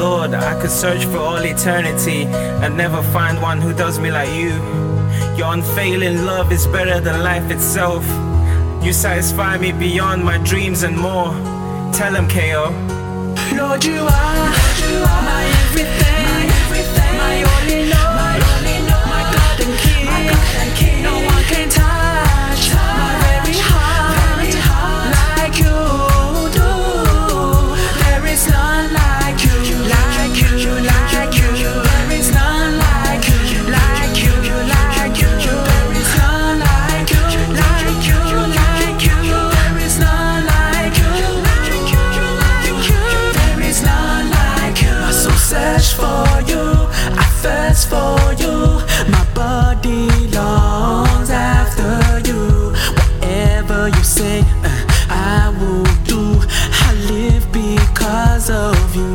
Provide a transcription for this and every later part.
Lord, I could search for all eternity and never find one who does me like you. Your unfailing love is better than life itself. You satisfy me beyond my dreams and more. Tell him, KO. Lord, you are my everything, my only Lord, my God and King. No one can touch my very heart like you do. There is none like you, like you, like you. There is none like you, like you, like you. There is none like you, like you, like you. There is none like you, like you, like you. There is none like you. My soul search for you, I thirst for you. My body longs after you. Whatever you say, I will do. I live because of you.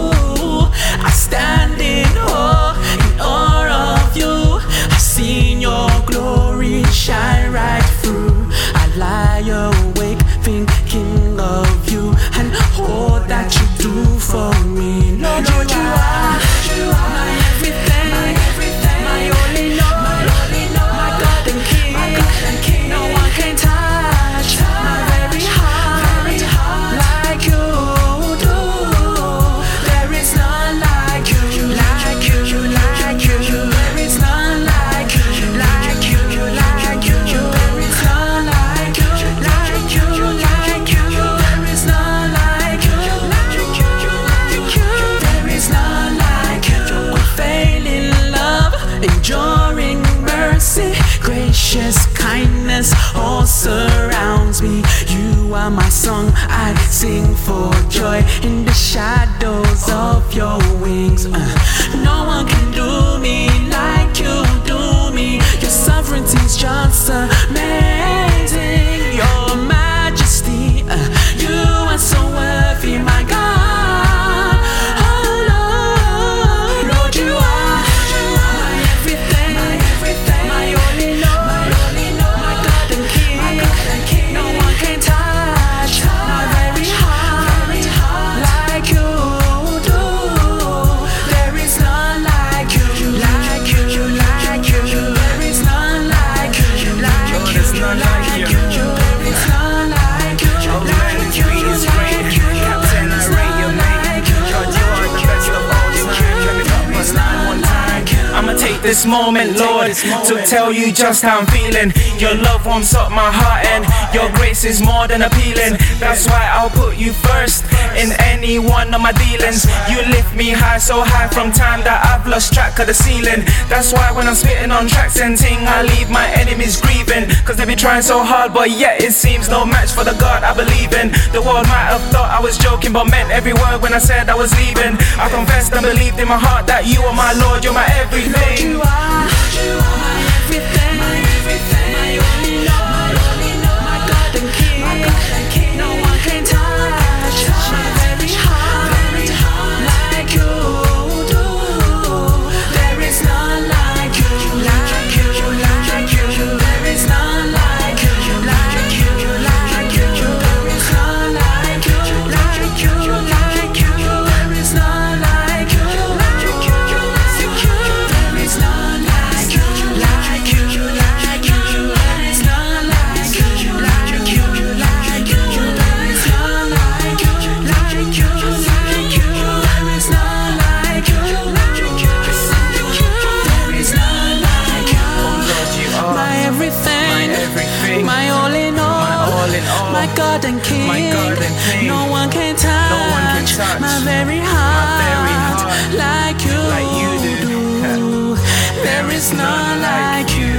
I stand in awe of you. I've seen your glory shine right through. I lie awake thinking of you and all that you do for me. Lord, you are my everything, my only Lord, my God and King. No one can touch my very heart like you do. There is none like you, like you, like you. There is none like you, like you, like you. There is none like you, like you, like you. There is none like you, like you, like you. There is none like you. Unfailing love, enduring mercy, gracious kindness all surrounds me. You are my song, I sing for joy in the shadows of your wings. No one can do me like you do me. Your sovereignty's just amazing. Your majesty, you are so worthy, my God. Oh Lord, Lord, you are my everything, my only Lord, my God and King. No one can touch my very heart like you do. There is none like you, like you, like you. There is none like you, like you, Lord, there's none like you. There is none like you, Oh man, his greed is great. Captain, I rate your mate. God, you are the best of all time. Let me drop my line one time. I'ma take this moment, Lord, to tell you just how I'm feeling. Your love warms up my heart and your grace is more than appealing. That's why I'll put you first in any one of my dealings. You lift me high, so high from time that I've lost track of the ceiling. That's why when I'm spitting on tracks and ting, I leave my enemies grieving. Cause they be trying so hard, but yet it seems no match for the God I believe in. The world might have thought I was joking, but meant every word when I said I was leaving. I confessed and believed in my heart that you are my Lord, you're my everything. You are my everything, my only Lord, my God and King. No one can touch my very heart like you do. There is none like you, like you, like you. There is none like you, like you, like you. There is none like you, like you, like you. There is none like you, like you, like you. There is none like you, like you, like you. There is none like you, like you, like you. There is none like you, like you, like you. There is none like you, like you, like you. There is none like you. Oh Lord, you are My everything, my all in all, my God and King. My God and King. No one can touch my very heart like you like you do. do. There is none like you.